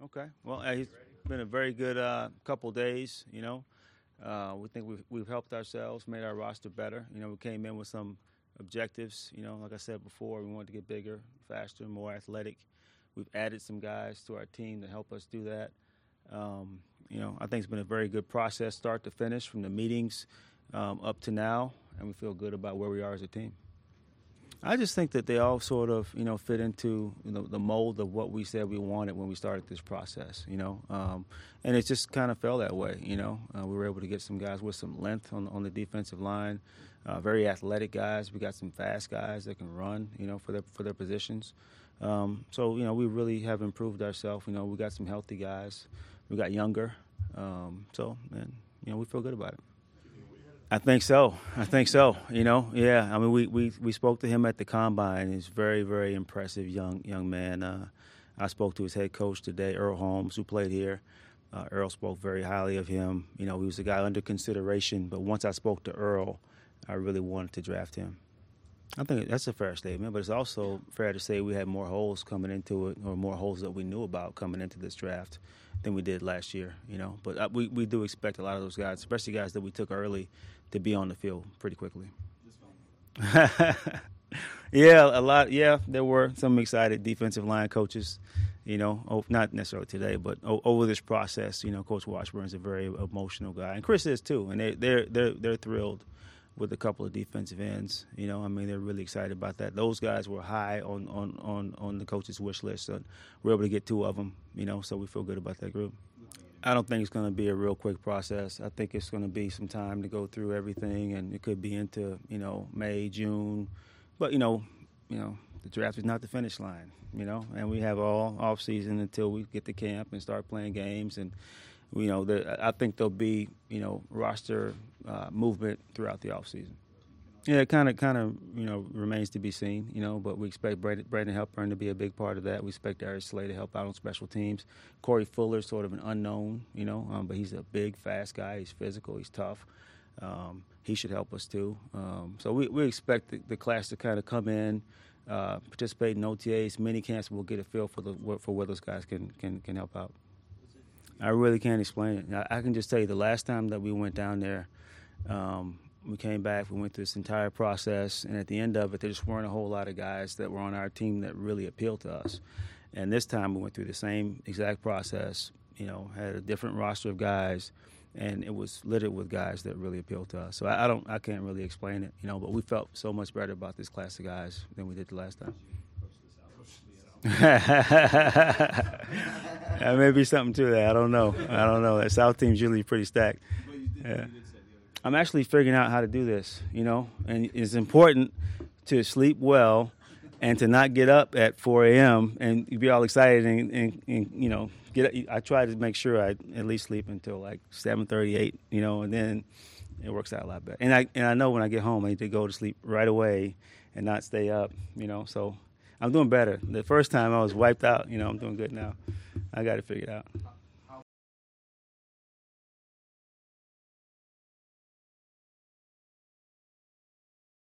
Okay. Well, it's been a very good couple days. We think we've helped ourselves, made our roster better. We came in with some objectives. Like I said before, we wanted to get bigger, faster, more athletic. We've added some guys to our team to help us do that. I think it's been a very good process, start to finish, from the meetings up to now, and we feel good about where we are as a team. I just think that they all sort of, fit into the mold of what we said we wanted when we started this process, and it just kind of fell that way, We were able to get some guys with some length on the defensive line, very athletic guys. We got some fast guys that can run, for their positions. So, we really have improved ourselves. We got some healthy guys. We got younger. We feel good about it. I think so. Yeah. I mean, we spoke to him at the combine. He's very, very impressive young man. I spoke to his head coach today, Earl Holmes, who played here. Earl spoke very highly of him. He was a guy under consideration. But once I spoke to Earl, I really wanted to draft him. I think that's a fair statement, but it's also fair to say we had more holes coming into it, or more holes that we knew about coming into this draft than we did last year, But we do expect a lot of those guys, especially guys that we took early, to be on the field pretty quickly. Yeah, a lot. Yeah, there were some excited defensive line coaches, not necessarily today, but over this process. Coach Washburn's a very emotional guy, and Chris is too, and they're thrilled with a couple of defensive ends. They're really excited about that. Those guys were high on the coach's wish list, so we're able to get two of them, so we feel good about that group. I don't think it's going to be a real quick process. I think it's going to be some time to go through everything, and it could be into, May, June. But, the draft is not the finish line, and we have all off season until we get to camp and start playing games. And, I think there'll be, roster movement throughout the off season. Yeah, it kind of, remains to be seen, but we expect Brandon Helpern to be a big part of that. We expect Darius Slay to help out on special teams. Corey Fuller's sort of an unknown, but he's a big, fast guy. He's physical. He's tough. He should help us too. So we expect the class to kind of come in, participate in OTAs, mini camps. We'll get a feel for where those guys can help out. I really can't explain it. I can just tell you the last time that we went down there, we came back, we went through this entire process, and at the end of it, there just weren't a whole lot of guys that were on our team that really appealed to us. And this time we went through the same exact process, had a different roster of guys, and it was littered with guys that really appealed to us. So I can't really explain it, but we felt so much better about this class of guys than we did the last time. There may be something to that. I don't know. That South team's usually pretty stacked. Yeah. I'm actually figuring out how to do this, and it's important to sleep well and to not get up at 4 a.m. and be all excited and get. I try to make sure I at least sleep until like 7:38, and then it works out a lot better. And I know when I get home I need to go to sleep right away and not stay up, so I'm doing better. The first time I was wiped out, I'm doing good now. I got to figure it out.